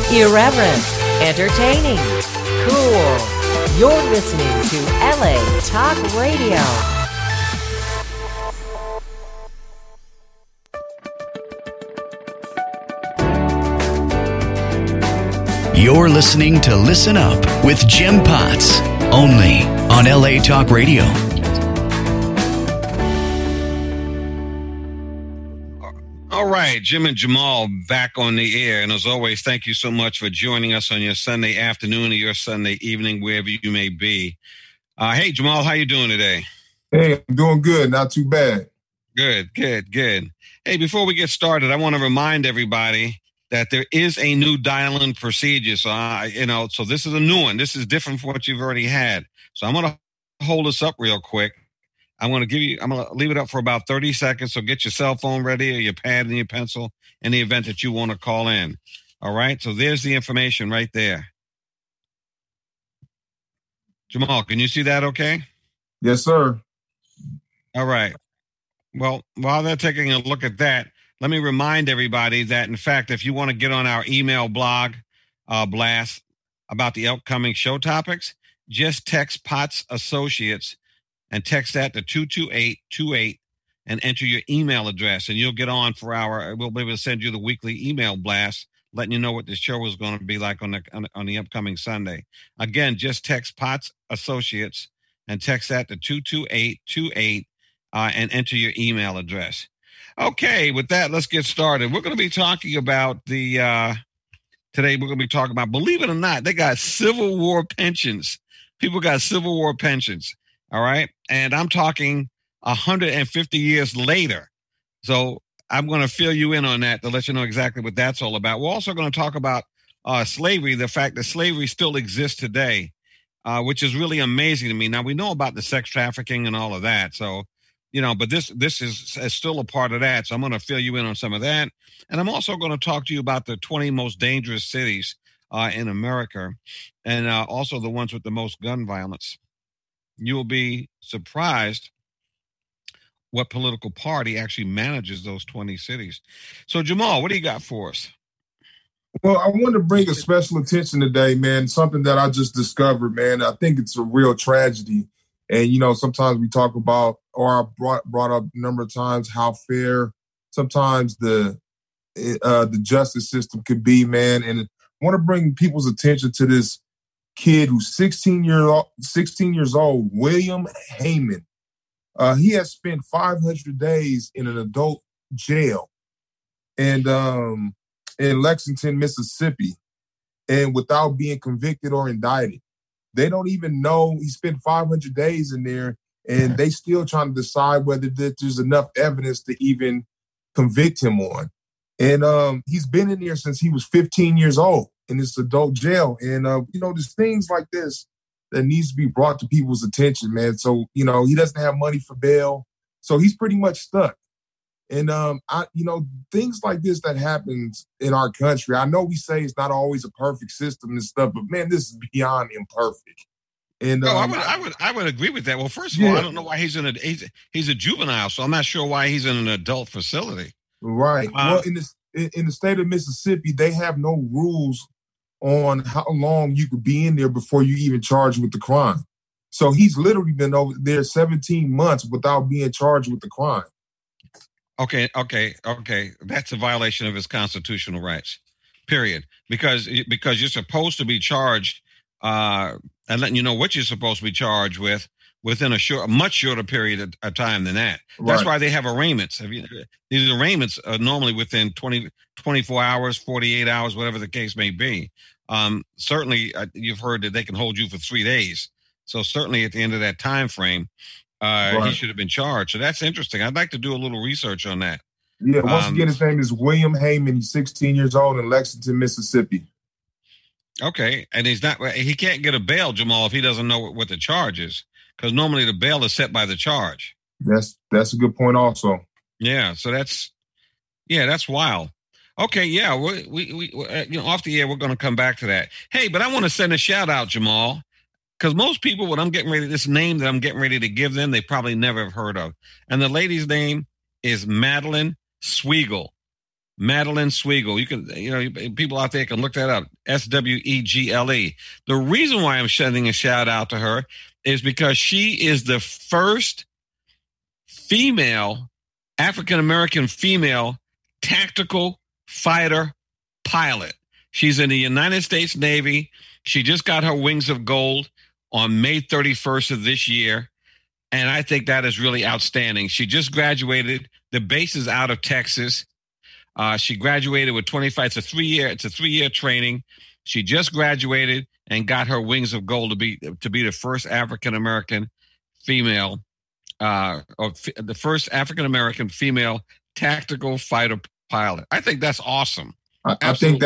Irreverent, entertaining, cool. You're listening to LA Talk Radio. You're listening to Listen Up with Jim Potts, only on LA Talk Radio. All right, Jim and Jamal back on the air. And as always, thank you so much for joining us on your Sunday afternoon or your Sunday evening, wherever you may be. Hey, Jamal, how you doing today? Hey, I'm doing good. Not too bad. Good. Hey, before we get started, I want to remind everybody that there is a new dial-in procedure. So this is a new one. This is different from what you've already had. So I'm going to hold this up real quick. I'm going to leave it up for about 30 seconds. So get your cell phone ready or your pad and your pencil in the event that you want to call in. All right. So there's the information right there. Jamal, can you see that okay? Yes, sir. All right. Well, while they're taking a look at that, let me remind everybody that, in fact, if you want to get on our email blog blast about the upcoming show topics, just text Potts Associates and text that to 22828 and enter your email address, and you'll get on for we'll be able to send you the weekly email blast, letting you know what the show is going to be like on the upcoming Sunday. Again, just text Potts Associates and text that to 22828 and enter your email address. Okay, with that, let's get started. We're going to be talking about today we're going to be talking about, believe it or not, they got Civil War pensions. People got Civil War pensions. All right. And I'm talking 150 years later. So I'm going to fill you in on that to let you know exactly what that's all about. We're also going to talk about slavery, the fact that slavery still exists today, which is really amazing to me. Now, we know about the sex trafficking and all of that. So, but this is still a part of that. So I'm going to fill you in on some of that. And I'm also going to talk to you about the 20 most dangerous cities in America, and also the ones with the most gun violence. You will be surprised what political party actually manages those 20 cities. So, Jamal, what do you got for us? Well, I want to bring a special attention today, man, something that I just discovered, man. I think it's a real tragedy. And, sometimes we talk about, or I brought up a number of times, how fair sometimes the justice system could be, man. And I want to bring people's attention to this kid who's 16 years old, William Heyman. He has spent 500 days in an adult jail and in Lexington, Mississippi, and without being convicted or indicted. They don't even know he spent 500 days in there, and they still trying to decide whether there's enough evidence to even convict him on. And he's been in there since he was 15 years old in this adult jail. And, there's things like this that needs to be brought to people's attention, man. So, he doesn't have money for bail. So he's pretty much stuck. And, things like this that happens in our country, I know we say it's not always a perfect system and stuff, but, man, this is beyond imperfect. And I would agree with that. Well, first of all, I don't know why he's a juvenile, so I'm not sure why he's in an adult facility. Right. Well, in the state of Mississippi, they have no rules on how long you could be in there before you even charged with the crime. So he's literally been over there 17 months without being charged with the crime. Okay. That's a violation of his constitutional rights, period. Because you're supposed to be charged and letting you know what you're supposed to be charged with within a much shorter period of time than that. That's why they have arraignments. These arraignments are normally within 24 hours, 48 hours, whatever the case may be. Certainly, you've heard that they can hold you for 3 days. So certainly at the end of that time frame, he should have been charged. So that's interesting. I'd like to do a little research on that. Yeah, once again, his name is William Heyman. He's 16 years old in Lexington, Mississippi. Okay, and he can't get a bail, Jamal, if he doesn't know what the charge is. Because normally the bail is set by the charge. That's a good point also. Yeah, so that's wild. Okay, yeah, we off the air, we're going to come back to that. Hey, but I want to send a shout out, Jamal, because most people, this name that I'm getting ready to give them, they probably never have heard of. And the lady's name is Madeline Sweigel. Madeline Swegle. You can, people out there can look that up. Swegle. The reason why I'm sending a shout out to her is because she is the first female, African-American female tactical fighter pilot. She's in the United States Navy. She just got her wings of gold on May 31st of this year. And I think that is really outstanding. She just graduated. The base is out of Texas. She graduated with 25. It's a 3-year training. She just graduated and got her wings of gold to be the first African-American female, the first African-American female tactical fighter pilot. I think that's awesome. I think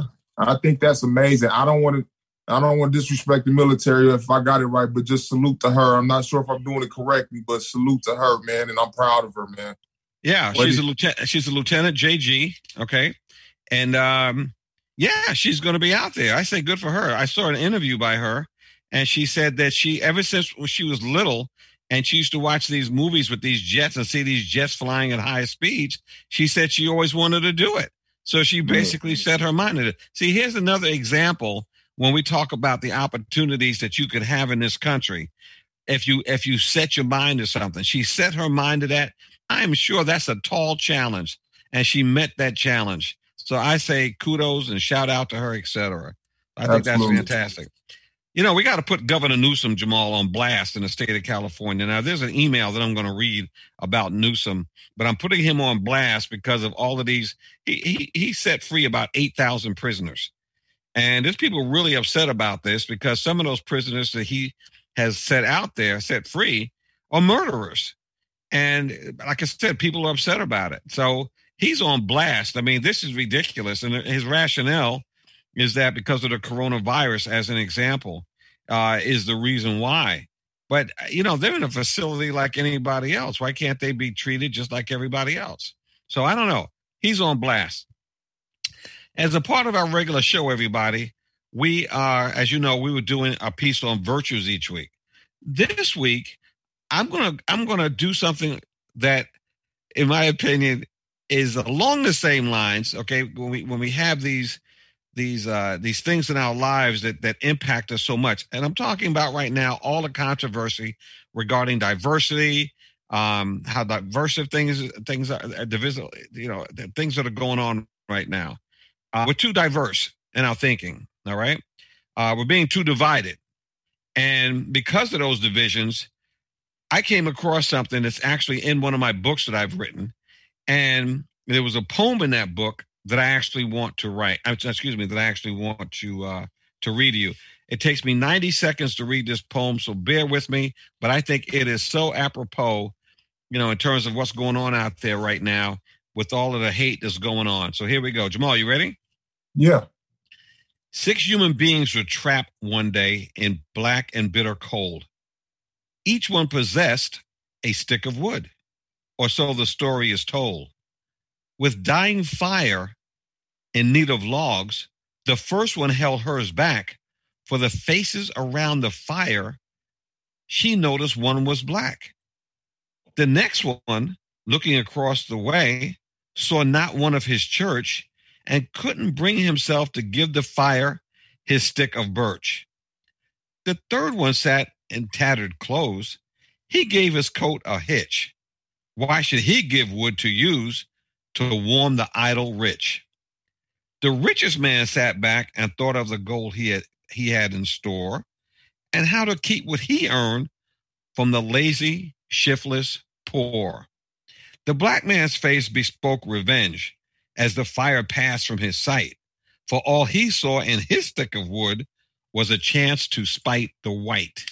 that's amazing. I don't want to disrespect the military if I got it right, but just salute to her. I'm not sure if I'm doing it correctly, but salute to her, man, and I'm proud of her, man. Yeah, she's a lieutenant, JG, okay? And, she's going to be out there. I say good for her. I saw an interview by her, and she said that ever since she was little, and she used to watch these movies with these jets and see these jets flying at high speeds, she said she always wanted to do it. So she basically set her mind to it. See, here's another example when we talk about the opportunities that you could have in this country. If you set your mind to something, she set her mind to that. I'm sure that's a tall challenge, and she met that challenge. So I say kudos and shout out to her, etc. I think that's fantastic. We got to put Governor Newsom, Jamal, on blast in the state of California. Now, there's an email that I'm going to read about Newsom, but I'm putting him on blast because of all of these. He set free about 8,000 prisoners. And there's people really upset about this because some of those prisoners that he has set free, are murderers. And like I said, people are upset about it. So he's on blast. I mean, this is ridiculous. And his rationale is that because of the coronavirus, as an example, is the reason why. But, they're in a facility like anybody else. Why can't they be treated just like everybody else? So I don't know. He's on blast. As a part of our regular show, everybody, we are, as you know, we were doing a piece on virtues each week. This week, I'm gonna do something that, in my opinion, is along the same lines. Okay, when we have these things in our lives that impact us so much, and I'm talking about right now all the controversy regarding diversity, how diverse things are divisible, the things that are going on right now. We're too diverse in our thinking. All right, we're being too divided, and because of those divisions, I came across something that's actually in one of my books that I've written, and there was a poem in that book that I actually want to write. That I actually want to read to you. It takes me 90 seconds to read this poem, so bear with me. But I think it is so apropos, in terms of what's going on out there right now with all of the hate that's going on. So here we go. Jamal, you ready? Yeah. 6 human beings were trapped one day in black and bitter cold. Each one possessed a stick of wood, or so the story is told. With dying fire in need of logs, the first one held hers back. For the faces around the fire, she noticed one was black. The next one, looking across the way, saw not one of his church and couldn't bring himself to give the fire his stick of birch. The third one sat in tattered clothes. He gave his coat a hitch. Why should he give wood to use to warm the idle rich? The richest man sat back and thought of the gold he had in store and how to keep what he earned from the lazy, shiftless poor. The black man's face bespoke revenge as the fire passed from his sight, for all he saw in his stick of wood was a chance to spite the white.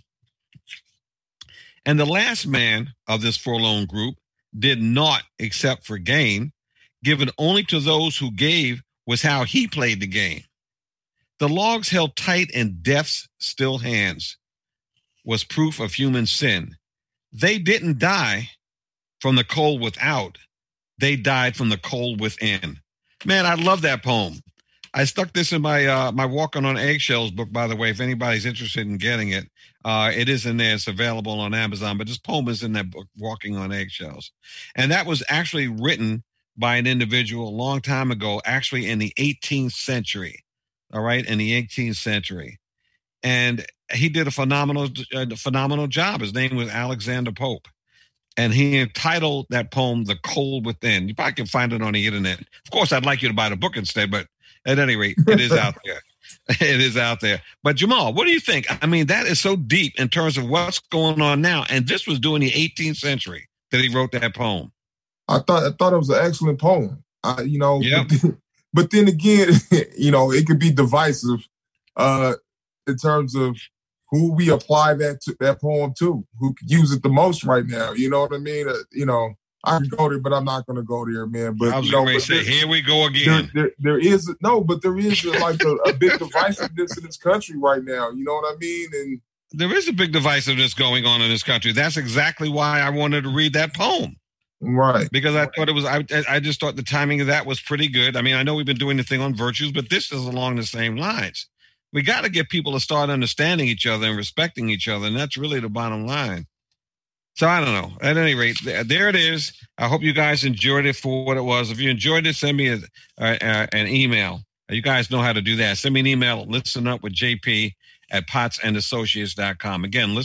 And the last man of this forlorn group did naught except for gain, given only to those who gave was how he played the game. The logs held tight in death's still hands was proof of human sin. They didn't die from the cold without. They died from the cold within. Man, I love that poem. I stuck this in my my Walking on Eggshells book, by the way, if anybody's interested in getting it. It is in there. It's available on Amazon, but this poem is in that book, Walking on Eggshells. And that was actually written by an individual a long time ago, actually in the 18th century. All right, in the 18th century. And he did a phenomenal job. His name was Alexander Pope. And he entitled that poem, The Cold Within. You probably can find it on the internet. Of course, I'd like you to buy the book instead, but at any rate, it is out there. It is out there. But Jamal, what do you think? I mean, that is so deep in terms of what's going on now. And this was during the 18th century that he wrote that poem. I thought it was an excellent poem. Yep. But then again, it could be divisive in terms of who we apply that poem to, who could use it the most right now. You know what I mean? I can go there, but I'm not going to go there, man. But I was going to say, here we go again. There is a bit divisiveness in this country right now. You know what I mean? And there is a big divisiveness going on in this country. That's exactly why I wanted to read that poem. Right. Because I thought it was, I just thought the timing of that was pretty good. I mean, I know we've been doing the thing on virtues, but this is along the same lines. We got to get people to start understanding each other and respecting each other. And that's really the bottom line. So I don't know. At any rate, there it is. I hope you guys enjoyed it for what it was. If you enjoyed it, send me an email. You guys know how to do that. Send me an email at listenupwithjp@potsandassociates.com. Again,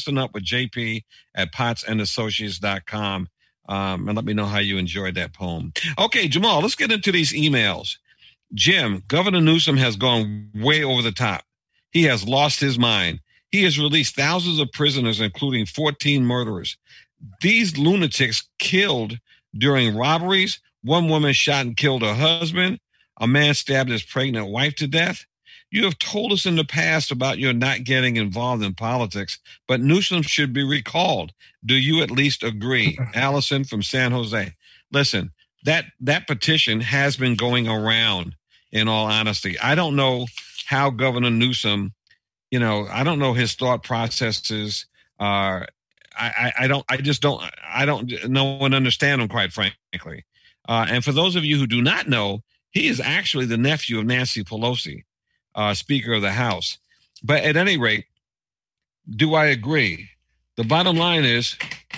listenupwithjp@potsandassociates.com. And let me know how you enjoyed that poem. Okay, Jamal, let's get into these emails. Jim, Governor Newsom has gone way over the top. He has lost his mind. He has released thousands of prisoners, including 14 murderers. These lunatics killed during robberies. One woman shot and killed her husband. A man stabbed his pregnant wife to death. You have told us in the past about your not getting involved in politics, but Newsom should be recalled. Do you at least agree? Allison from San Jose. Listen, that petition has been going around, in all honesty. I don't know how Governor Newsom, I don't know his thought processes. I don't know and understand him, quite frankly. And for those of you who do not know, he is actually the nephew of Nancy Pelosi, Speaker of the House. But at any rate, do I agree? The bottom line is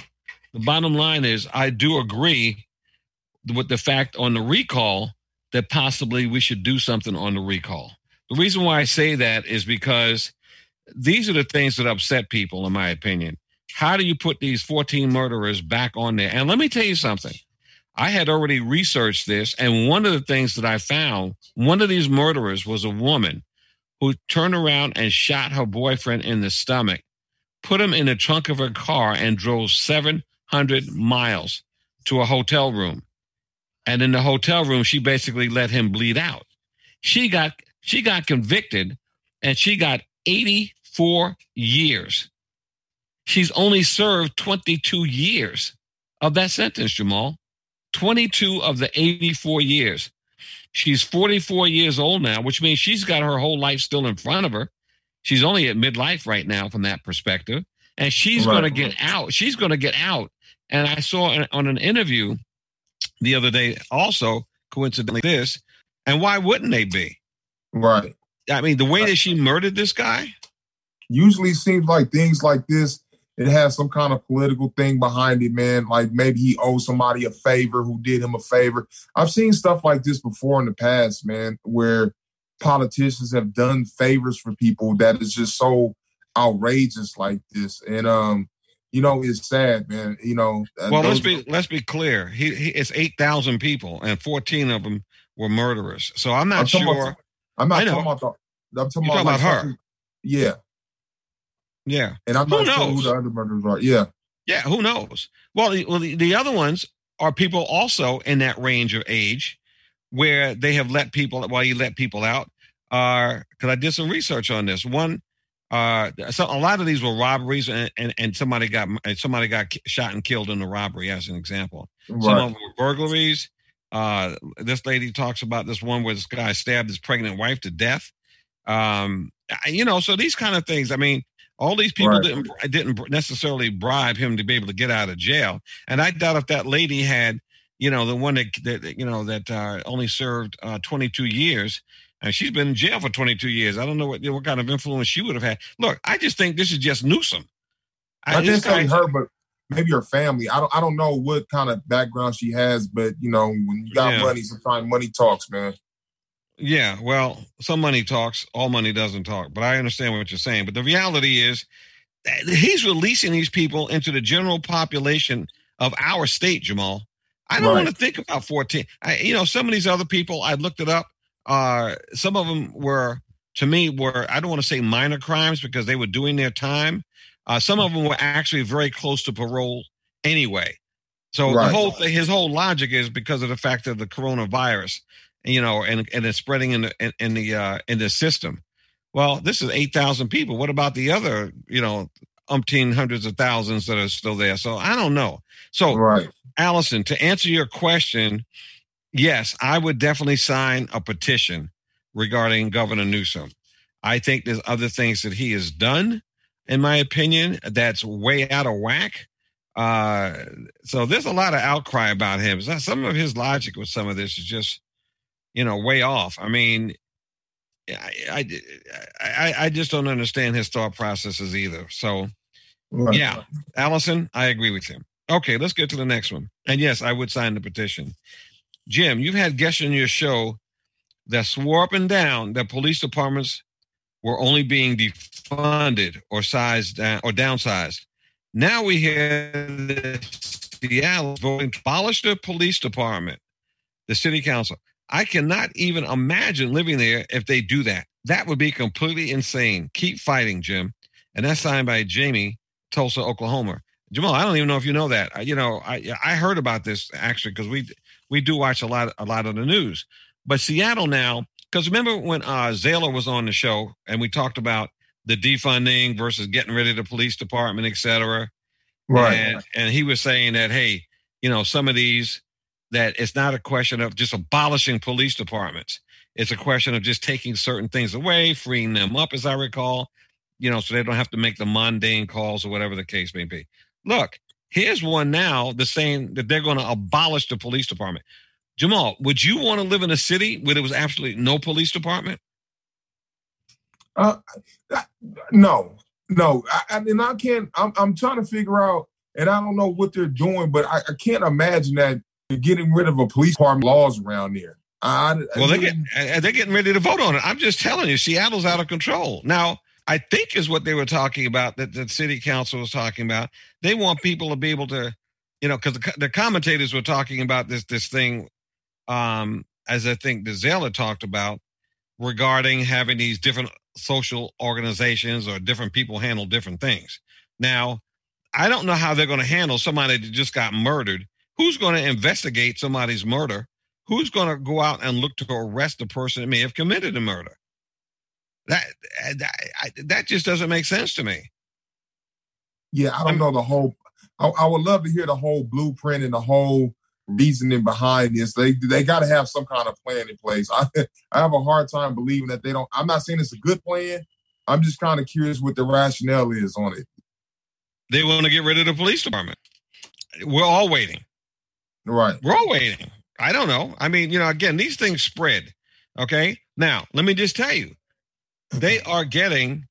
I do agree with the fact on the recall that possibly we should do something on the recall. The reason why I say that is because these are the things that upset people, in my opinion. How do you put these 14 murderers back on there? And let me tell you something. I had already researched this, and one of the things that I found, one of these murderers was a woman who turned around and shot her boyfriend in the stomach, put him in the trunk of her car, and drove 700 miles to a hotel room. And in the hotel room, she basically let him bleed out. She got convicted, and she got 84 years. She's only served 22 years of that sentence, Jamal. 22 of the 84 years. She's 44 years old now, which means she's got her whole life still in front of her. She's only at midlife right now from that perspective. And she's going to get out. She's going to get out. And I saw on an interview the other day also, coincidentally, this. And why wouldn't they be? Right. I mean, the way that she murdered this guy. Usually seems like things like this, it has some kind of political thing behind it, man. Like maybe he owes somebody a favor who did him a favor. I've seen stuff like this before in the past, man, where politicians have done favors for people that is just so outrageous like this. And, it's sad, man. Well, let's be clear. It's 8,000 people and 14 of them were murderers. So I'm not sure. I'm talking about her. Yeah. Yeah. And I'm not sure who the other murderers are. Yeah. Yeah. Who knows? Well, the other ones are people also in that range of age where they have let people, you let people out, because I did some research on this. One, so a lot of these were robberies and somebody got shot and killed in the robbery, as an example. Right. Some of them were burglaries. This lady talks about this one where this guy stabbed his pregnant wife to death. So these kind of things, I mean, all these people didn't necessarily bribe him to be able to get out of jail. And I doubt if that lady had, the one that only served 22 years, and she's been in jail for 22 years. I don't know what kind of influence she would have had. Look, I just think this is just Newsom. I didn't say her, but maybe her family. I don't know what kind of background she has, but when you got money, sometimes money talks, man. Yeah, well, some money talks, all money doesn't talk. But I understand what you're saying. But the reality is that he's releasing these people into the general population of our state, Jamal. I don't want to think about 14. Some of these other people, I looked it up. Some of them were, to me, I don't want to say minor crimes because they were doing their time. Some of them were actually very close to parole anyway. So the whole thing, his whole logic is because of the fact of the coronavirus, and it's spreading in the system. Well, this is 8,000 people. What about the other, umpteen hundreds of thousands that are still there? So I don't know. So, Allison, to answer your question, yes, I would definitely sign a petition regarding Governor Newsom. I think there's other things that he has done, in my opinion, that's way out of whack. So there's a lot of outcry about him. Some of his logic with some of this is just, way off. I mean, I just don't understand his thought processes either. So, yeah, Allison, I agree with him. Okay, let's get to the next one. And yes, I would sign the petition. Jim, you've had guests on your show that swore up and down that police departments were only being defunded or sized down or downsized. Now we hear that Seattle voting to abolish the police department, the city council. I cannot even imagine living there if they do that. That would be completely insane. Keep fighting, Jim. And that's signed by Jamie, Tulsa, Oklahoma. Jamal, I don't even know if you know that. I heard about this actually because we do watch a lot of the news. But Seattle now, because remember when Zayla was on the show and we talked about the defunding versus getting rid of the police department, et cetera. Right. And he was saying that, hey, some of these, that it's not a question of just abolishing police departments. It's a question of just taking certain things away, freeing them up, as I recall, so they don't have to make the mundane calls or whatever the case may be. Look, here's one now that's saying that they're going to abolish the police department. Jamal, would you want to live in a city where there was absolutely no police department? No. I can't. I'm trying to figure out, and I don't know what they're doing, but I can't imagine that they're getting rid of a police department laws around there. They're getting ready to vote on it. I'm just telling you, Seattle's out of control now. I think is what they were talking about, that the city council was talking about. They want people to be able to, because the commentators were talking about this thing, as I think the Zayla talked about, regarding having these different social organizations or different people handle different things. Now, I don't know how they're going to handle somebody that just got murdered. Who's going to investigate somebody's murder? Who's going to go out and look to arrest the person that may have committed the murder? That just doesn't make sense to me. Yeah, I don't know the whole. I would love to hear the whole blueprint and the whole reasoning behind this. They got to have some kind of plan in place. I have a hard time believing that they don't. I'm not saying it's a good plan. I'm just kind of curious what the rationale is on it. They want to get rid of the police department. We're all waiting. Right. We're all waiting. I don't know. I mean, again, these things spread. Okay. Now, let me just tell you. They are getting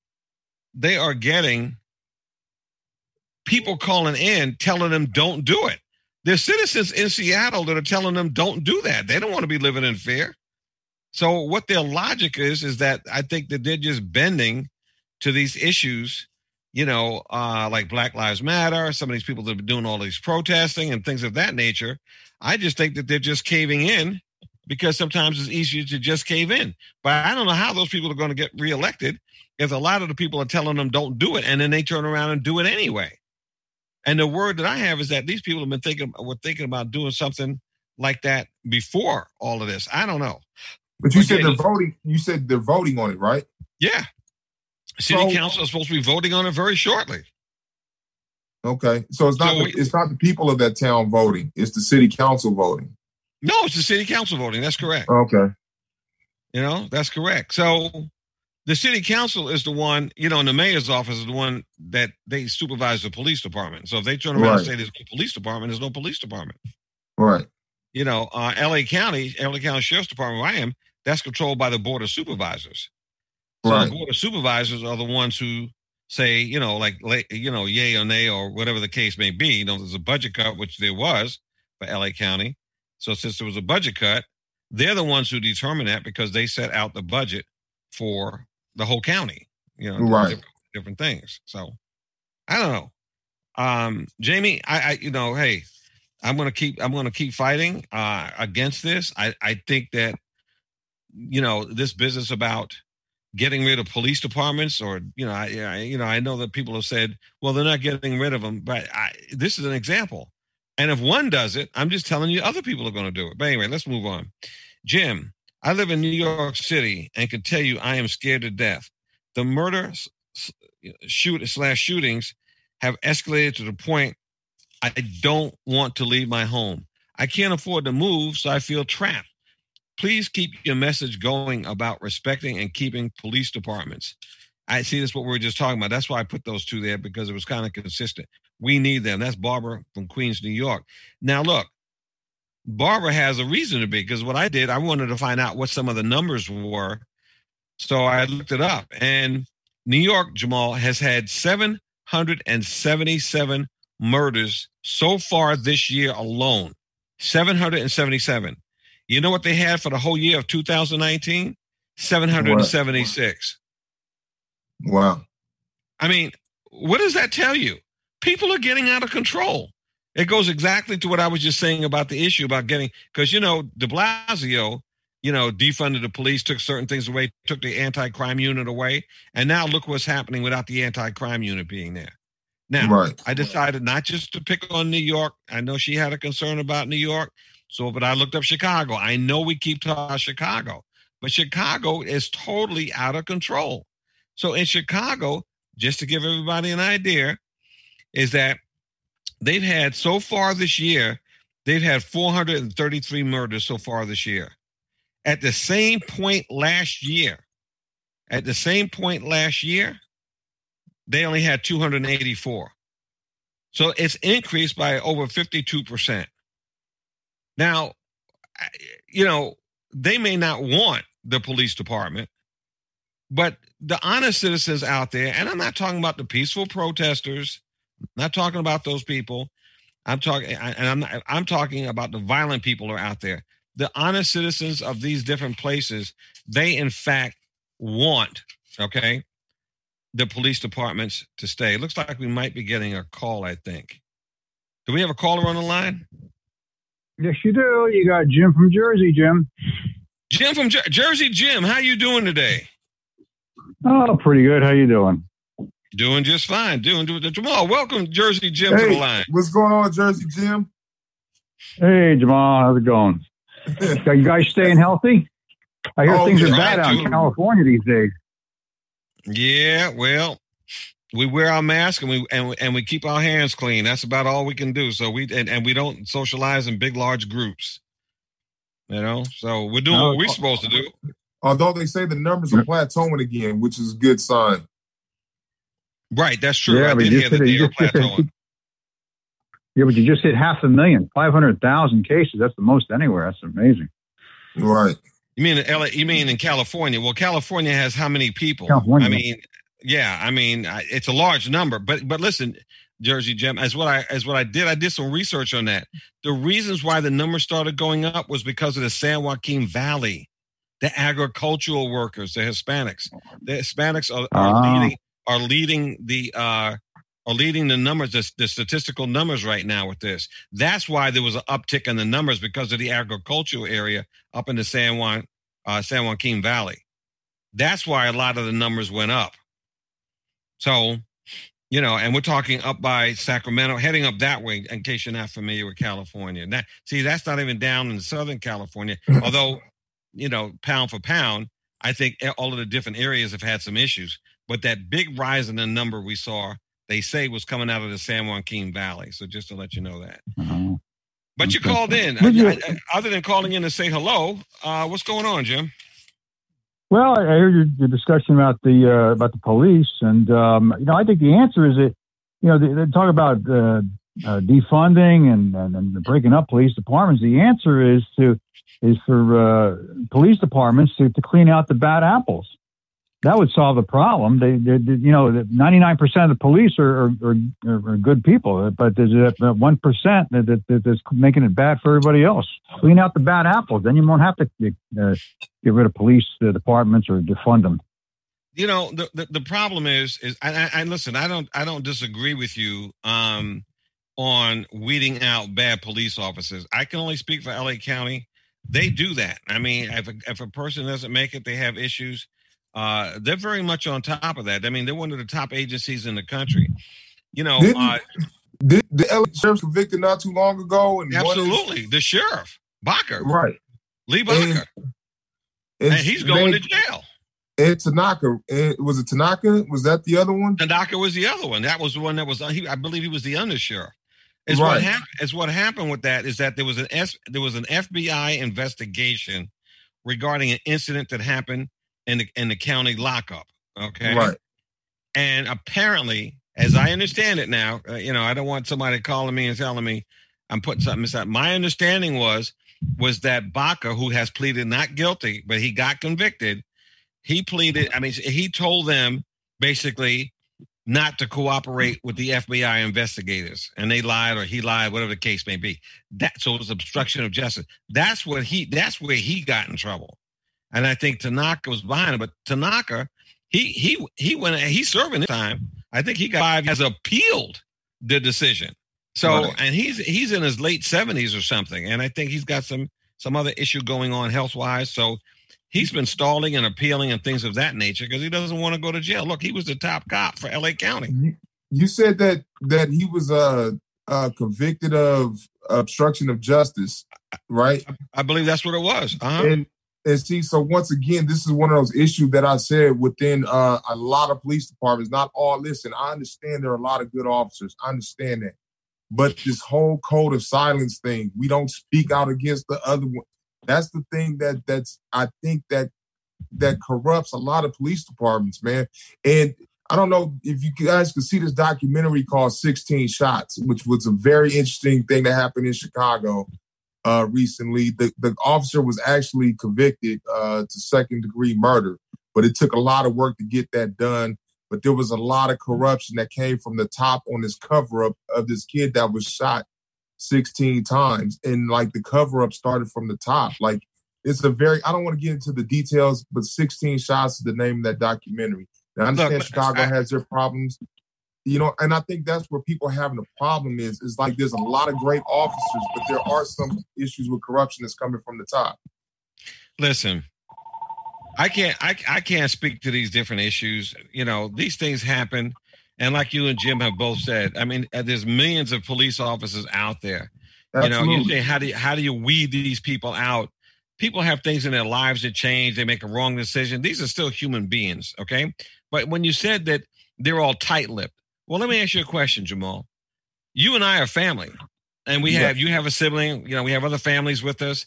people calling in telling them don't do it. There's citizens in Seattle that are telling them don't do that. They don't want to be living in fear. So what their logic is that I think that they're just bending to these issues, like Black Lives Matter, some of these people that have been doing all these protesting and things of that nature. I just think that they're just caving in, because sometimes it's easier to just cave in. But I don't know how those people are going to get reelected if a lot of the people are telling them don't do it, and then they turn around and do it anyway. And the word that I have is that these people have been thinking about doing something like that before all of this. I don't know. But you said they're voting. You said they're voting on it, right? Yeah. City council is supposed to be voting on it very shortly. Okay, so it's not the people of that town voting; it's the city council voting. No, it's the city council voting. That's correct. Okay. That's correct. So the city council is the one, and the mayor's office is the one that they supervise the police department. So if they turn around and say there's no police department, there's no police department. Right. LA County Sheriff's Department, where I am, that's controlled by the Board of Supervisors. So the Board of Supervisors are the ones who say, yay or nay or whatever the case may be. There's a budget cut, which there was for LA County. So since there was a budget cut, they're the ones who determine that because they set out the budget for the whole county, right. different things. So I don't know. Jamie, hey, I'm going to keep fighting against this. I think that, this business about getting rid of police departments or, I know that people have said, well, they're not getting rid of them, but this is an example. And if one does it, I'm just telling you other people are going to do it. But anyway, let's move on. Jim, I live in New York City and can tell you I am scared to death. The murder shootings have escalated to the point I don't want to leave my home. I can't afford to move, so I feel trapped. Please keep your message going about respecting and keeping police departments. I see that's what we were just talking about. That's why I put those two there because it was kind of consistent. We need them. That's Barbara from Queens, New York. Now, look, Barbara has a reason to be because what I did, I wanted to find out what some of the numbers were. So I looked it up. And New York, Jamal, has had 777 murders so far this year alone. 777. You know what they had for the whole year of 2019? 776. Wow. I mean, what does that tell you? People are getting out of control. It goes exactly to what I was just saying about the issue about getting, because, de Blasio, defunded the police, took certain things away, took the anti-crime unit away. And now look what's happening without the anti-crime unit being there. Now, right. I decided not just to pick on New York. I know she had a concern about New York. But I looked up Chicago. I know we keep talking about Chicago, but Chicago is totally out of control. So in Chicago, just to give everybody an idea, is that they've had so far this year, they've had 433 murders so far this year. At the same point last year, they only had 284. So it's increased by over 52%. Now, they may not want the police department, but the honest citizens out there, and I'm not talking about the peaceful protesters, I'm not talking about those people. I'm talking about the violent people who are out there. The honest citizens of these different places, they in fact want, the police departments to stay. It looks like we might be getting a call, I think. Do we have a caller on the line? Yes, you do. You got Jim from Jersey, Jim. Jim from Jersey. Jim, how you doing today? Oh, pretty good. How you doing? Doing just fine. Jamal, welcome Jersey Jim to the line. What's going on, Jersey Jim? Hey, Jamal. How's it going? Are you guys staying healthy? I hear things are bad out in California these days. Yeah, well, we wear our mask and we keep our hands clean. That's about all we can do. So we don't socialize in big, large groups. So we're doing what we're supposed to do. Although they say the numbers are plateauing again, which is a good sign. Right, that's true. Yeah, I did hear that they are plateauing. Yeah, but you just hit 500,000, 500,000 cases. That's the most anywhere. That's amazing. Right. You mean in LA? You mean in California? Well, California has how many people? California. It's a large number. But listen, Jersey Jim, as what I did some research on that. The reasons why the numbers started going up was because of the San Joaquin Valley, the agricultural workers, the Hispanics. The Hispanics are leading the numbers, the statistical numbers right now with this. That's why there was an uptick in the numbers because of the agricultural area up in the San Joaquin Valley. That's why a lot of the numbers went up. So, and we're talking up by Sacramento, heading up that way, in case you're not familiar with California. That's not even down in Southern California, although, pound for pound, I think all of the different areas have had some issues. But that big rise in the number we saw, they say, was coming out of the San Joaquin Valley. So just to let you know that. Uh-huh. But you called in. Other than calling in to say hello, what's going on, Jim? Well, I heard your discussion about the police, and I think the answer is that they talk about defunding and breaking up police departments. The answer is for police departments to clean out the bad apples. that would solve the problem. They 99% of the police are good people, but there's that 1% that's making it bad for everybody else. Clean out the bad apples, then you won't have to get rid of police departments or defund them. You know, the problem is I listen. I don't disagree with you on weeding out bad police officers. I can only speak for LA County. They do that. I mean, if a person doesn't make it, they have issues. They're very much on top of that. I mean, they're one of the top agencies in the country. You know, did the LA sheriff convicted not too long ago? And absolutely, the sheriff Baca, right? Lee Baca, and he's going to jail. And Tanaka, was it Tanaka? Was that the other one? Tanaka was the other one. That was the one that was. I believe he was the undersheriff. What happened with that is that there was an FBI investigation regarding an incident that happened in the county lockup. Okay, right. And apparently, as I understand it now, I don't want somebody calling me and telling me I'm putting something aside. My understanding was that Baca, who has pleaded not guilty, but he got convicted. He pleaded. I mean, he told them basically not to cooperate with the FBI investigators, and they lied, or he lied, whatever the case may be. So it was obstruction of justice. That's where he got in trouble, and I think Tanaka was behind it. But Tanaka, he's serving his time. I think he got 5 years, appealed the decision. So, right. And he's in his late 70s or something, and I think he's got some other issue going on health wise. So he's been stalling and appealing and things of that nature because he doesn't want to go to jail. Look, he was the top cop for LA County. You said that he was convicted of obstruction of justice, right? I believe that's what it was. Uh-huh. And see, so once again, this is one of those issues that I said within a lot of police departments, not all. Listen, I understand there are a lot of good officers. I understand that. But this whole code of silence thing, we don't speak out against the other one. That's the thing that's I think that corrupts a lot of police departments, man. And I don't know if you guys could see this documentary called 16 Shots, which was a very interesting thing that happened in Chicago recently. The officer was actually convicted to second-degree murder, but it took a lot of work to get that done. But there was a lot of corruption that came from the top on this cover-up of this kid that was shot 16 times. And like the cover-up started from the top. Like it's I don't want to get into the details, but 16 Shots is the name of that documentary. Now, I understand Chicago has their problems, and I think that's where people having a problem is like there's a lot of great officers, but there are some issues with corruption that's coming from the top. Listen, I can't speak to these different issues. These things happen. And like you and Jim have both said, I mean, there's millions of police officers out there. Absolutely. You say, how do you weed these people out? People have things in their lives that change. They make a wrong decision. These are still human beings, okay? But when you said that they're all tight-lipped, well, let me ask you a question, Jamal. You and I are family, and you have a sibling. We have other families with us.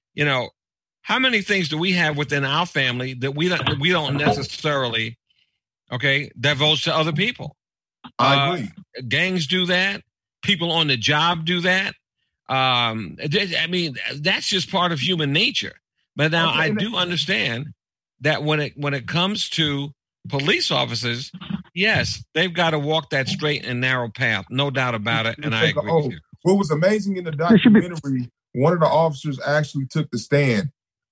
How many things do we have within our family that we don't necessarily, divulge to other people? I agree. Gangs do that. People on the job do that. I mean, that's just part of human nature. But now I do understand that when it comes to police officers, yes, they've got to walk that straight and narrow path, no doubt about it. And I agree with you. What was amazing in the documentary, one of the officers actually took the stand.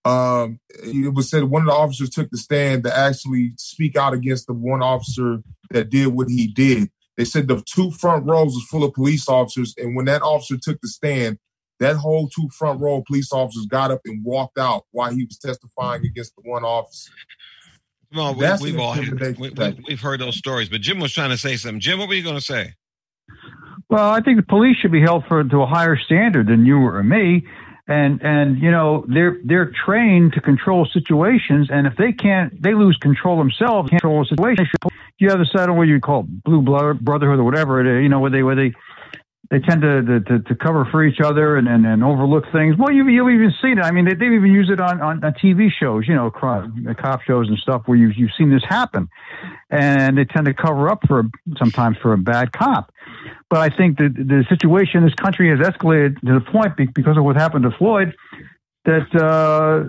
It was said one of the officers took the stand to actually speak out against the one officer that did what he did. They said the 2 front rows was full of police officers, and when that officer took the stand, that whole 2 front row of police officers got up and walked out while he was testifying against the one officer. Well, we've heard those stories, but Jim was trying to say something. Jim, what were you going to say? Well, I think the police should be held to a higher standard than you or me. And they're trained to control situations, and if they lose control themselves, control the situation. You have the side of what you call blue brotherhood or whatever, where they tend to cover for each other and overlook things. Well, you've even seen it. I mean, they've even used it on TV shows, cop shows and stuff where you've seen this happen, and they tend to cover up sometimes for a bad cop. But I think that the situation in this country has escalated to the point because of what happened to Floyd that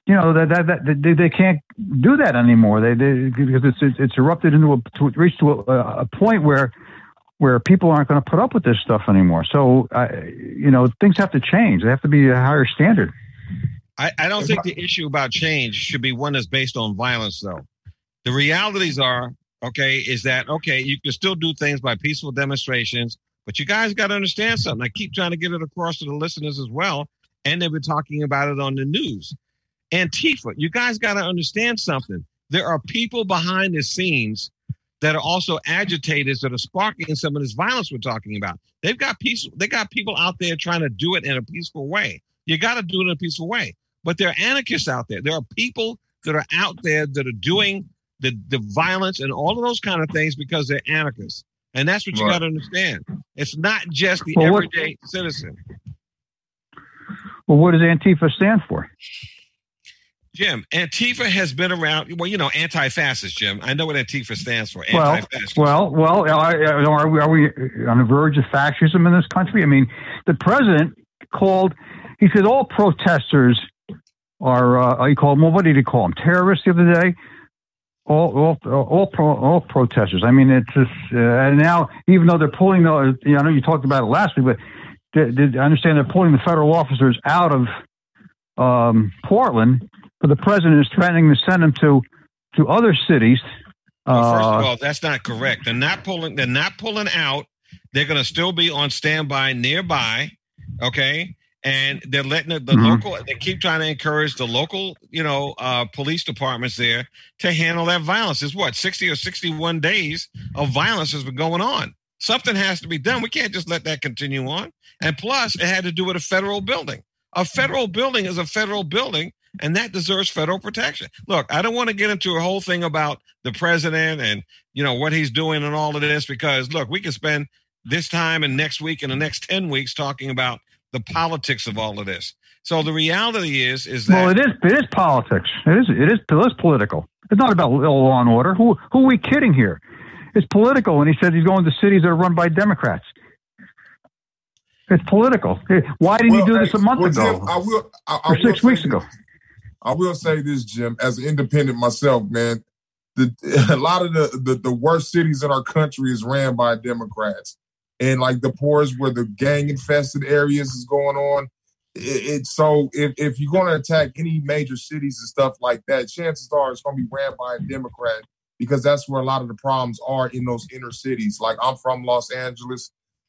that they can't do that anymore. Because it's erupted reached to a point where people aren't going to put up with this stuff anymore. So, things have to change. They have to be a higher standard. I don't think the issue about change should be one that's based on violence, though. The realities are, is that, you can still do things by peaceful demonstrations, but you guys got to understand something. I keep trying to get it across to the listeners as well, and they've been talking about it on the news. Antifa, you guys got to understand something. There are people behind the scenes that are also agitators that are sparking some of this violence we're talking about. They got people out there trying to do it in a peaceful way. You got to do it in a peaceful way. But there are anarchists out there. There are people that are out there that are doing the violence and all of those kind of things because they're anarchists. And that's what you got to understand. It's not just the everyday citizen. Well, what does Antifa stand for? Jim, Antifa has been around. Well, anti-fascist, Jim. I know what Antifa stands for. Anti-fascist. Are we on the verge of fascism in this country? I mean, the president he said all protesters are, what did he call them? Terrorists the other day? All protesters. I mean, it's just, and now, even though they're pulling I know you talked about it last week, but I understand they're pulling the federal officers out of Portland, but the president is threatening to send them to other cities. Well, first of all, that's not correct. They're not pulling out. They're going to still be on standby nearby. Okay. And they're letting the local, they keep trying to encourage the local, police departments there to handle that violence. It's 60 or 61 days of violence has been going on. Something has to be done. We can't just let that continue on. And plus, it had to do with a federal building. A federal building is a federal building, and that deserves federal protection. Look, I don't want to get into a whole thing about the president and, what he's doing and all of this, because, look, we can spend this time and next week and the next 10 weeks talking about the politics of all of this. So the reality is that... Well, it is politics. It is political. It's not about law and order. Who are we kidding here? It's political. And he said he's going to cities that are run by Democrats. It's political. Why didn't he do this a month ago? Jim, or 6 weeks ago? I will say this, Jim, as an independent myself, man, a lot of the worst cities in our country is ran by Democrats. And like the poorest where the gang infested areas is going on. So if you're going to attack any major cities and stuff like that, chances are it's going to be ran by a Democrat, because that's where a lot of the problems are in those inner cities. Like I'm from Los Angeles,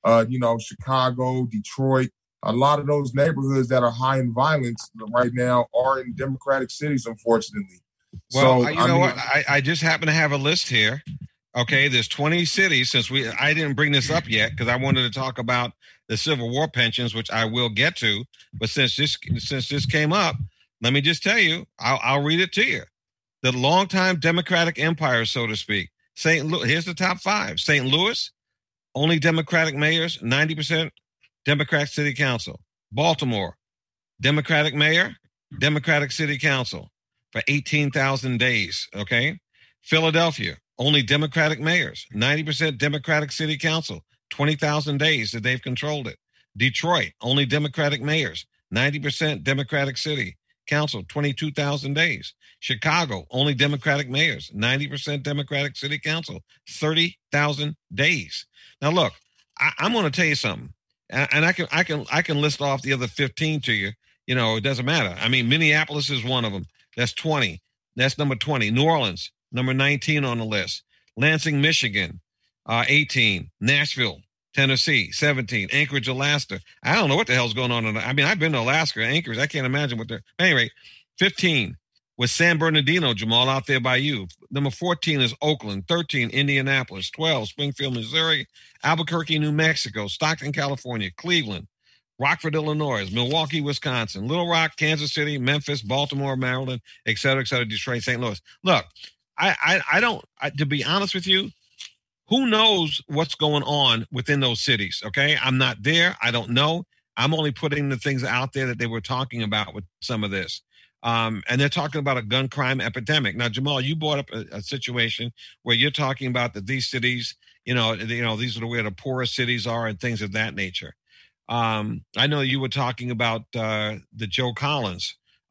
Chicago, Detroit. A lot of those neighborhoods that are high in violence right now are in Democratic cities, unfortunately. Well, so, I just happen to have a list here. Okay, there's 20 cities. I didn't bring this up yet because I wanted to talk about the Civil War pensions, which I will get to. But since this came up, let me just tell you, I'll read it to you. The longtime Democratic empire, so to speak. Here's the top 5. St. Louis, only Democratic mayors, 90% Democratic city council. Baltimore, Democratic mayor, Democratic city council for 18,000 days. Okay, Philadelphia, only Democratic mayors, 90% Democratic city council, 20,000 days that they've controlled it. Detroit, only Democratic mayors, 90% Democratic city council, 22,000 days. Chicago, only Democratic mayors, 90% Democratic city council, 30,000 days. Now, look, I'm going to tell you something, and I can list off the other 15 to you. It doesn't matter. I mean, Minneapolis is one of them. That's 20. That's number 20. New Orleans, number 19 on the list. Lansing, Michigan, 18. Nashville, Tennessee, 17. Anchorage, Alaska. I don't know what the hell's going on. I mean, I've been to Alaska, Anchorage. I can't imagine what they're... Anyway, 15 was San Bernardino, Jamal, out there by you. Number 14 is Oakland. 13, Indianapolis. 12, Springfield, Missouri. Albuquerque, New Mexico. Stockton, California. Cleveland. Rockford, Illinois. Milwaukee, Wisconsin. Little Rock, Kansas City. Memphis, Baltimore, Maryland, et cetera, Detroit, St. Louis. Look, I don't, to be honest with you, who knows what's going on within those cities, okay? I'm not there. I don't know. I'm only putting the things out there that they were talking about with some of this. And they're talking about a gun crime epidemic. Now, Jamal, you brought up a situation where you're talking about that these cities, these are where the poorest cities are and things of that nature. I know you were talking about the Joe Collins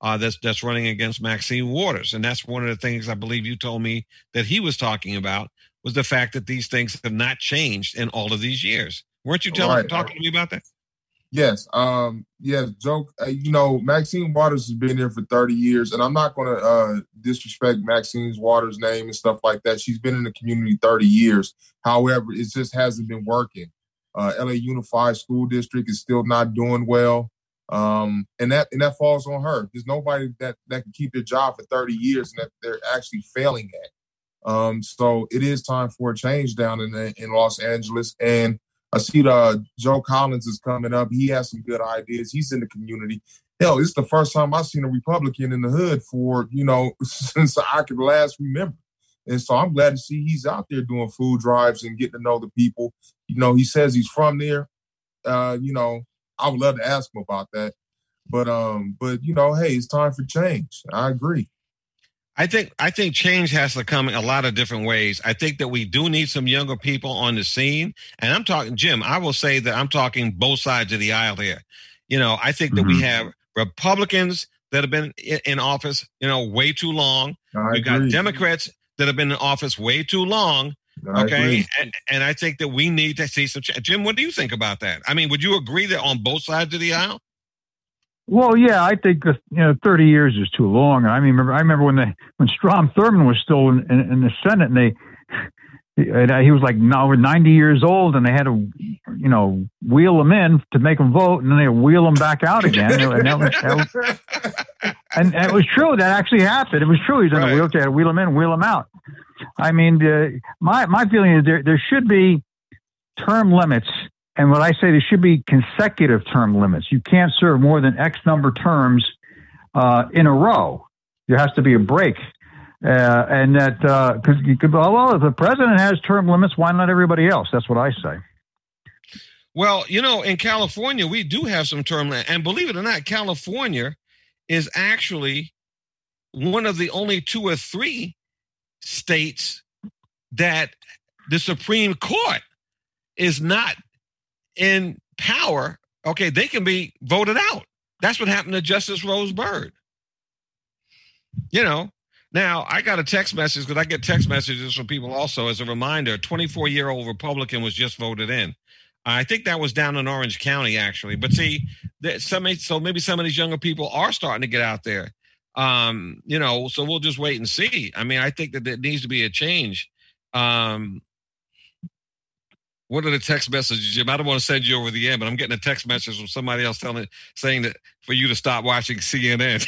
that's running against Maxine Waters. And that's one of the things I believe you told me that he was talking about, was the fact that these things have not changed in all of these years. Weren't you talking to me about that? Yes. Yes, Joe, Maxine Waters has been here for 30 years, and I'm not going to disrespect Maxine Waters' name and stuff like that. She's been in the community 30 years. However, it just hasn't been working. LA Unified School District is still not doing well. And that falls on her. There's nobody that can keep their job for 30 years and that they're actually failing at. So it is time for a change down in Los Angeles. And I see Joe Collins is coming up. He has some good ideas. He's in the community. Hell, it's the first time I've seen a Republican in the hood for, since I could last remember. And so I'm glad to see he's out there doing food drives and getting to know the people. He says he's from there. I would love to ask him about that. But hey, it's time for change. I agree. I think change has to come in a lot of different ways. I think that we do need some younger people on the scene. And I'm talking, Jim, I will say that I'm talking both sides of the aisle here. I think that we have Republicans that have been in office, way too long. We've got Democrats that have been in office way too long. Okay. And I think that we need to see some change. Jim, what do you think about that? I mean, would you agree that on both sides of the aisle? Well, yeah, I think 30 years is too long. I remember when Strom Thurmond was still in the Senate, and he was like over 90 years old, and they had to, wheel him in to make him vote, and then they wheel him back out again. And it was true. That actually happened. It was true. He's in a wheelchair. They had to wheel him in, wheel him out. I mean, my feeling is there should be term limits. And what I say, there should be consecutive term limits. You can't serve more than X number of terms in a row. There has to be a break. And that, because if the president has term limits, why not everybody else? That's what I say. Well, in California, we do have some term limits. And believe it or not, California is actually one of the only 2 or 3 states that the Supreme Court is not in power. Okay, they can be voted out. That's what happened to Justice Rose Bird. Now I got a text message, because I get text messages from people also as a reminder. A 24-year-old Republican was just voted in. I think that was down in Orange County, actually. But see, so maybe some of these younger people are starting to get out there. So we'll just wait and see. I mean, I think that there needs to be a change. What are the text messages, Jim? I don't want to send you over the air, but I'm getting a text message from somebody else saying that for you to stop watching CNN.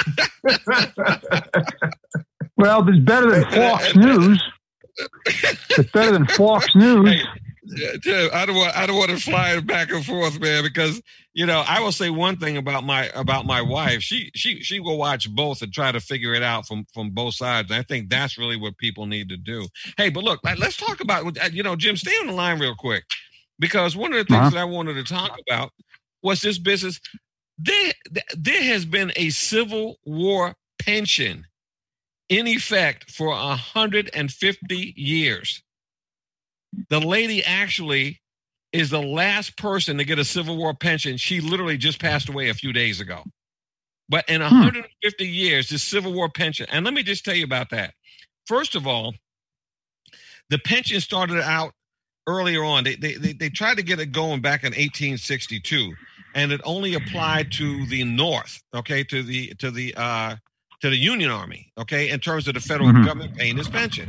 Well, it's better than Fox News. It's better than Fox News. Hey, Jim, I don't want to fly back and forth, man, because I will say one thing about my wife. She will watch both and try to figure it out from both sides. And I think that's really what people need to do. Hey, but look, let's talk about Jim. Stay on the line real quick, because one of the things that I wanted to talk about was this business. There has been a Civil War pension in effect for 150 years. The lady actually is the last person to get a Civil War pension. She literally just passed away a few days ago. But in 150 years, this Civil War pension, and let me just tell you about that. First of all, the pension started out earlier on. They tried to get it going back in 1862, and it only applied to the North, okay, to the Union Army, okay, in terms of the federal government paying this pension.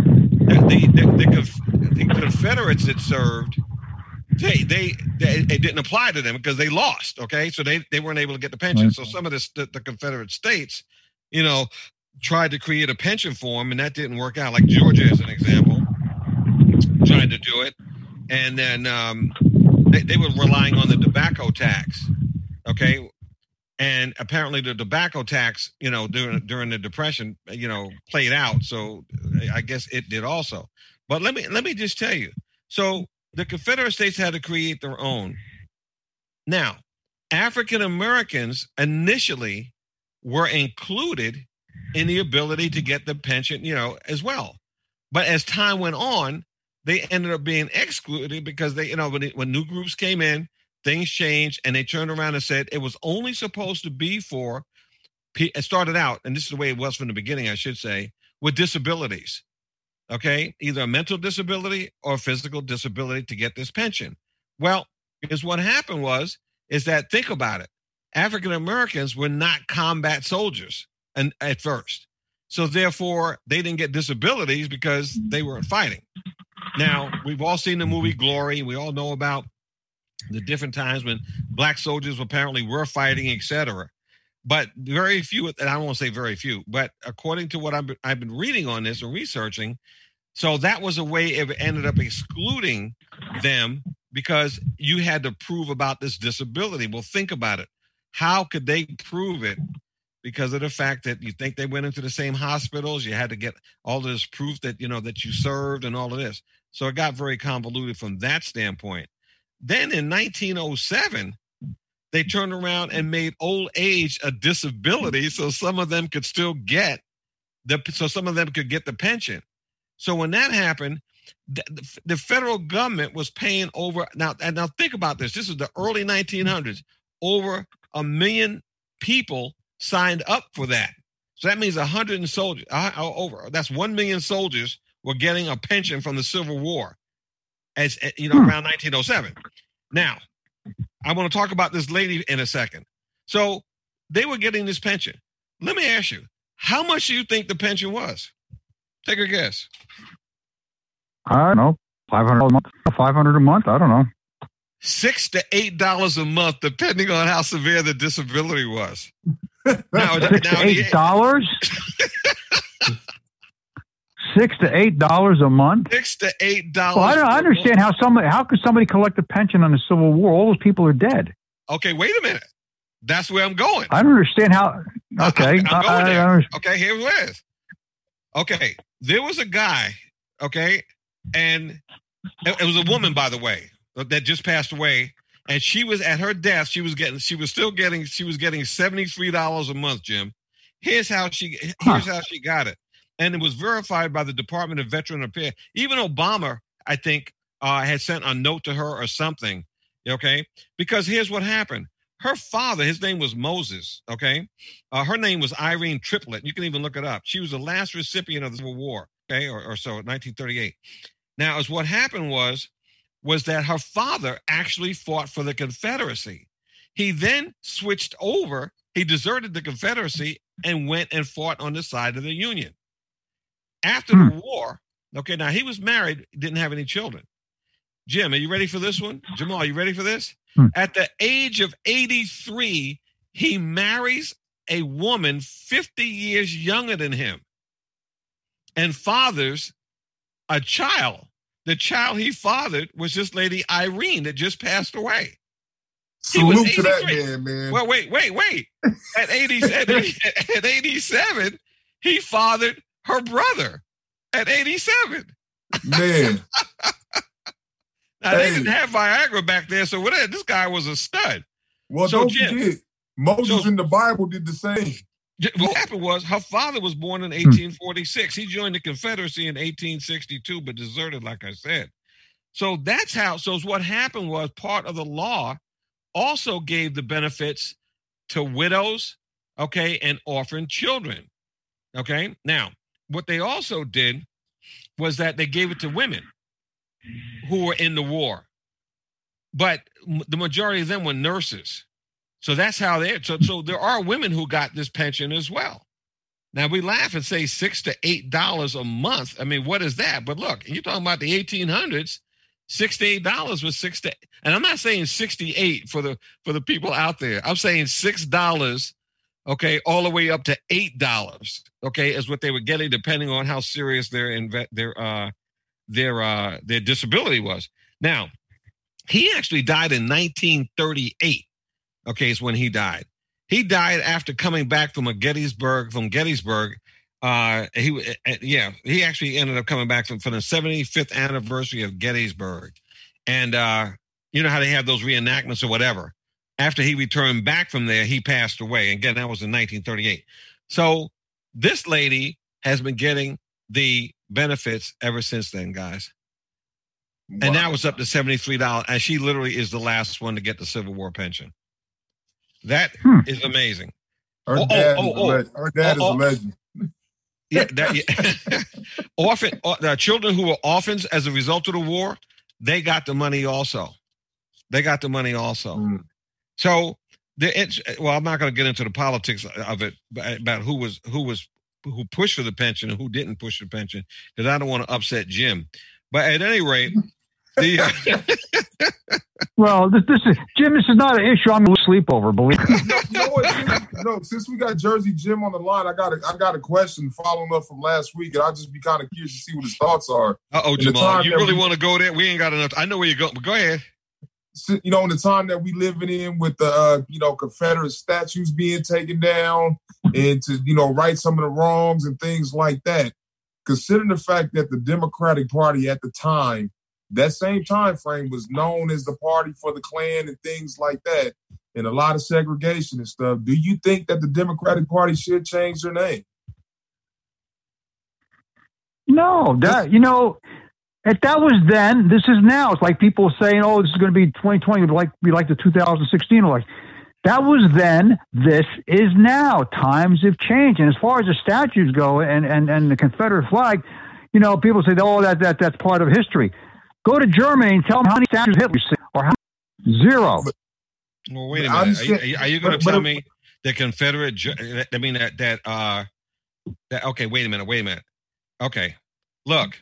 The Confederates that served, it didn't apply to them because they lost. Okay, so they weren't able to get the pension. So some of the Confederate states, tried to create a pension for them, and that didn't work out. Like Georgia, as an example, tried to do it, and then they were relying on the tobacco tax. Okay. And apparently the tobacco tax, during the Depression, played out. So I guess it did also. But let me just tell you. So the Confederate States had to create their own. Now, African Americans initially were included in the ability to get the pension, as well. But as time went on, they ended up being excluded because they, when new groups came in, things changed, and they turned around and said it was only supposed to be for it started out, and this is the way it was from the beginning, I should say, with disabilities. Okay, either a mental disability or a physical disability to get this pension. Well, because what happened is that, think about it, African Americans were not combat soldiers at first. So therefore, they didn't get disabilities because they weren't fighting. Now, we've all seen the movie Glory. We all know about the different times when black soldiers apparently were fighting, etc. But very few, and I don't want to say very few, but according to what I've been reading on this and researching, so that was a way it ended up excluding them because you had to prove about this disability. Well, think about it. How could they prove it? Because of the fact that you think they went into the same hospitals, you had to get all this proof that, that you served and all of this. So it got very convoluted from that standpoint. Then in 1907, they turned around and made old age a disability, so some of them could still get the pension. So when that happened, the federal government was paying over now think about this. This is the early 1900s. Over 1 million people signed up for that. So that means 100 soldiers that's 1 million soldiers were getting a pension from the Civil War, as around 1907. Now, I want to talk about this lady in a second. So they were getting this pension. Let me ask you, how much do you think the pension was? Take a guess. I don't know, $500 a month. $500 a month. I don't know. $6 to $8 a month, depending on how severe the disability was. Now, $6 to $8. $6 to $8 a month. $6 to $8. Well, I don't understand how could somebody collect a pension on the Civil War? All those people are dead. Okay, wait a minute. That's where I'm going. I don't understand how. Okay, I'm going there. Okay, here it is. Okay, there was a guy. Okay, and it was a woman, by the way, that just passed away, and she was at her death. She was getting $73 a month. Jim, here's how she got it. And it was verified by the Department of Veteran Affairs. Even Obama, I think, had sent a note to her or something, okay? Because here's what happened. Her father, his name was Moses, okay? Her name was Irene Triplett. You can even look it up. She was the last recipient of the Civil War, okay, or so, 1938. Now, as what happened was that her father actually fought for the Confederacy. He then switched over. He deserted the Confederacy and went and fought on the side of the Union. After the war, okay, now he was married, didn't have any children. Jim, are you ready for this one? Jamal, are you ready for this? At the age of 83, he marries a woman 50 years younger than him and fathers a child. The child he fathered was this lady Irene that just passed away. Salute to that man. Well, wait. At 87, he fathered her brother at 87. Man. Now, they didn't have Viagra back there, so whatever, this guy was a stud. Well, don't forget, Moses in the Bible did the same. What happened was her father was born in 1846. He joined the Confederacy in 1862, but deserted, like I said. So that's how. So what happened was part of the law also gave the benefits to widows, okay, and orphan children, okay. Now, what they also did was that they gave it to women who were in the war, but the majority of them were nurses. So that's how so there are women who got this pension as well. Now we laugh and say $6 to $8 a month. I mean, what is that? But look, you're talking about the 1800s. $6 to $8 was and I'm not saying 68 for the people out there. I'm saying $6, okay, all the way up to $8, okay, is what they were getting depending on how serious their disability was. Now, he actually died in 1938. Okay, is when he died. He died after coming back from Gettysburg. He actually ended up coming back from the 75th anniversary of Gettysburg. And you know how they have those reenactments or whatever. After he returned back from there, he passed away. Again, that was in 1938. So this lady has been getting the benefits ever since then, guys. Wow. And now it's up to $73. And she literally is the last one to get the Civil War pension. That is amazing. Her dad is a legend. Yeah, children who were orphans as a result of the war, they got the money also. So I'm not going to get into the politics of it about who pushed for the pension and who didn't push the pension, because I don't want to upset Jim. But at any rate, well, this is Jim. This is not an issue I'm going to sleep over. Believe me. Since we got Jersey Jim on the line, I got a question following up from last week, and I'll just be kind of curious to see what his thoughts are. Jamal, you really want to go there? We ain't got enough. I know where you're going, but go ahead. In the time that we living in with the Confederate statues being taken down, and to right some of the wrongs and things like that. Considering the fact that the Democratic Party at the time, that same time frame, was known as the party for the Klan and things like that, and a lot of segregation and stuff, do you think that the Democratic Party should change their name? No, if that was then, this is now. It's like people saying, "Oh, this is going to be 2020, like the 2016 election." That was then. This is now. Times have changed, and as far as the statues go, and the Confederate flag, people say, "Oh, that's part of history." Go to Germany and tell them how many statues Hitler see, or how many. Zero. Well, wait a minute. Are you going to tell me the Confederate? I mean okay. Wait a minute. Okay, look.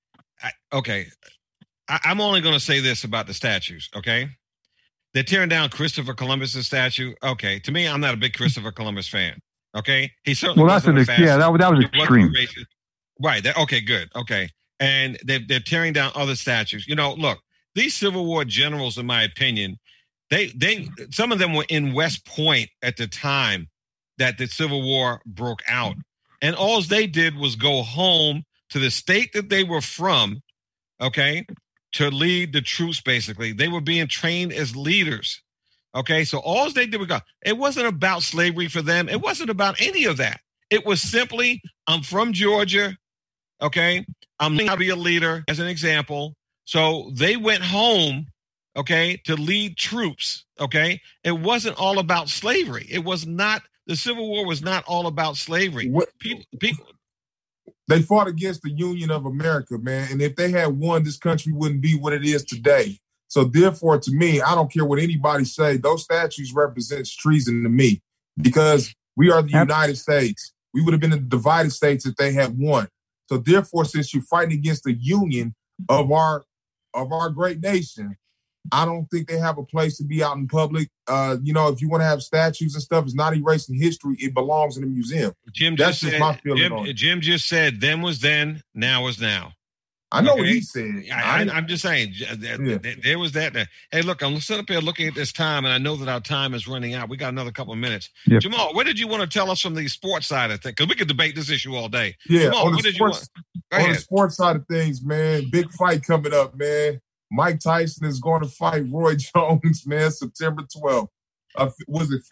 I'm only going to say this about the statues. Okay. They're tearing down Christopher Columbus's statue. Okay, to me, I'm not a big Christopher Columbus fan. Okay, he certainly that was extreme. Right. Okay. Good. Okay, and they're tearing down other statues. Look, these Civil War generals, in my opinion, they some of them were in West Point at the time that the Civil War broke out, and all they did was go home to the state that they were from. Okay. To lead the troops, basically. They were being trained as leaders. Okay, so all they did was go. It wasn't about slavery for them. It wasn't about any of that. It was simply, I'm from Georgia. Okay, I'm going to be a leader, as an example. So they went home, okay, to lead troops. Okay, it wasn't all about slavery. It was not. The Civil War was not all about slavery. People. They fought against the Union of America, man. And if they had won, this country wouldn't be what it is today. So therefore, to me, I don't care what anybody say. Those statues represent treason to me, because we are the United States. We would have been in the divided states if they had won. So therefore, since you're fighting against the union of our great nation, I don't think they have a place to be out in public. If you want to have statues and stuff, it's not erasing history. It belongs in a museum. That's just my feeling on it. Jim just said, then was then, now is now. I know what he said. I'm just saying, there was that. Hey, look, I'm sitting up here looking at this time, and I know that our time is running out. We got another couple of minutes. Yep. Jamal, what did you want to tell us from the sports side of things? Because we could debate this issue all day. Yeah, Jamal, on the sports side of things, man, big fight coming up, man. Mike Tyson is going to fight Roy Jones, man, September 12th. Was it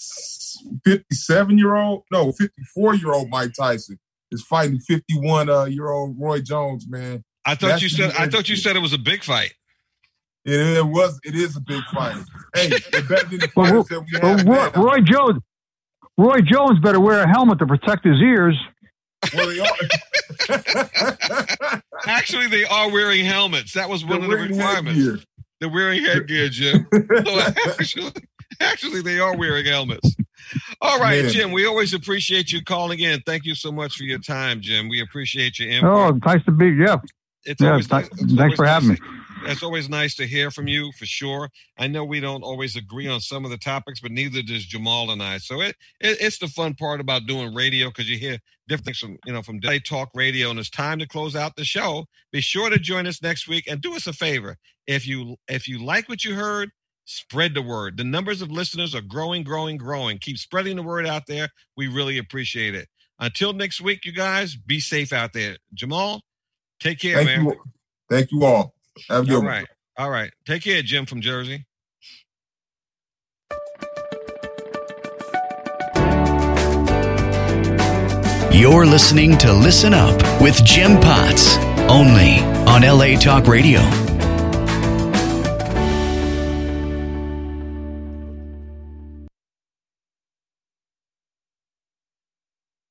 57-year-old? No, 54-year-old Mike Tyson is fighting 51-year-old Roy Jones, man. I thought you said it was a big fight. It is a big fight. Hey, better than the fighters that we have. Roy Jones better wear a helmet to protect his ears. Well, they are. Actually, they are wearing helmets. That was one of the requirements. They're wearing headgear, Jim. Actually, they are wearing helmets. All right, man. Jim, we always appreciate you calling in. Thank you so much for your time, Jim. We appreciate your input. Oh, nice to be, yeah. Thanks for having me. It's always nice to hear from you, for sure. I know we don't always agree on some of the topics, but neither does Jamal and I. So it's the fun part about doing radio, because you hear different things from LA Talk Radio, and it's time to close out the show. Be sure to join us next week, and do us a favor. If you like what you heard, spread the word. The numbers of listeners are growing. Keep spreading the word out there. We really appreciate it. Until next week, you guys, be safe out there. Jamal, take care, man. Thank you all. Have a good one. All right. Take care, Jim from Jersey. You're listening to Listen Up with Jim Potts, only on LA Talk Radio.